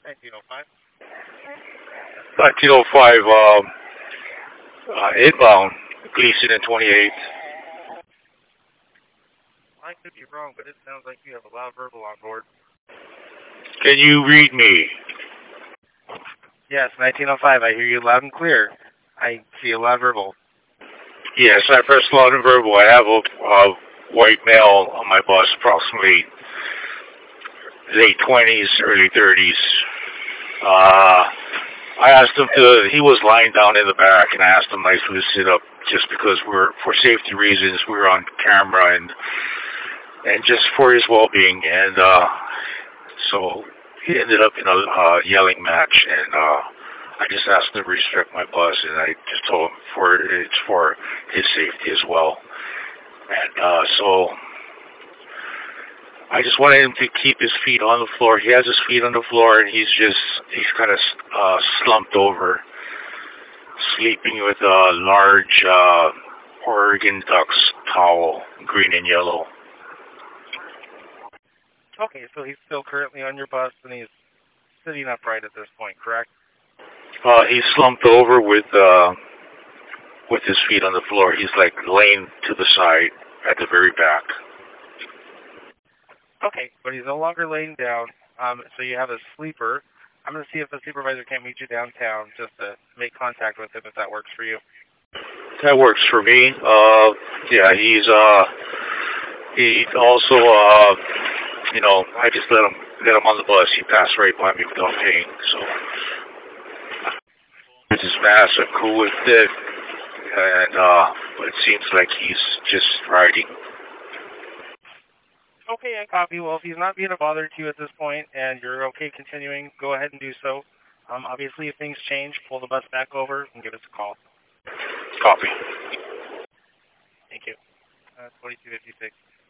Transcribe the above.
1905. 1905, inbound, Gleason and 28. I could be wrong, but it sounds like you have a loud verbal on board. Can you read me? Yes, 1905. I hear you loud and clear. I see a loud verbal. Yes, I pressed loud and verbal. I have a white male on my bus, approximately late 20s, early 30s. I asked him to, he was lying down in the back, and I asked him nicely to sit up just because for safety reasons, we're on camera and just for his well-being. And so he ended up in a yelling match, and I just asked him to respect my bus, and I just told him it's for his safety as well. And so I just wanted him to keep his feet on the floor. He has his feet on the floor, and he's kind of slumped over, sleeping with a large Oregon Ducks towel, green and yellow. Okay, so he's still currently on your bus, and he's sitting upright at this point, correct? He's slumped over with his feet on the floor. He's like laying to the side at the very back. Okay, but he's no longer laying down. So you have a sleeper. I'm going to see if the supervisor can't meet you downtown just to make contact with him if that works for you. That works for me. Yeah, he also, I just let him on the bus. He passed right by me without paying. So it's his mask. I'm cool with it. And but it seems like he's just riding. Okay, I copy. Well, if he's not being a bother to you at this point and you're okay continuing, go ahead and do so. Obviously, if things change, pull the bus back over and give us a call. Copy. Thank you. 2256.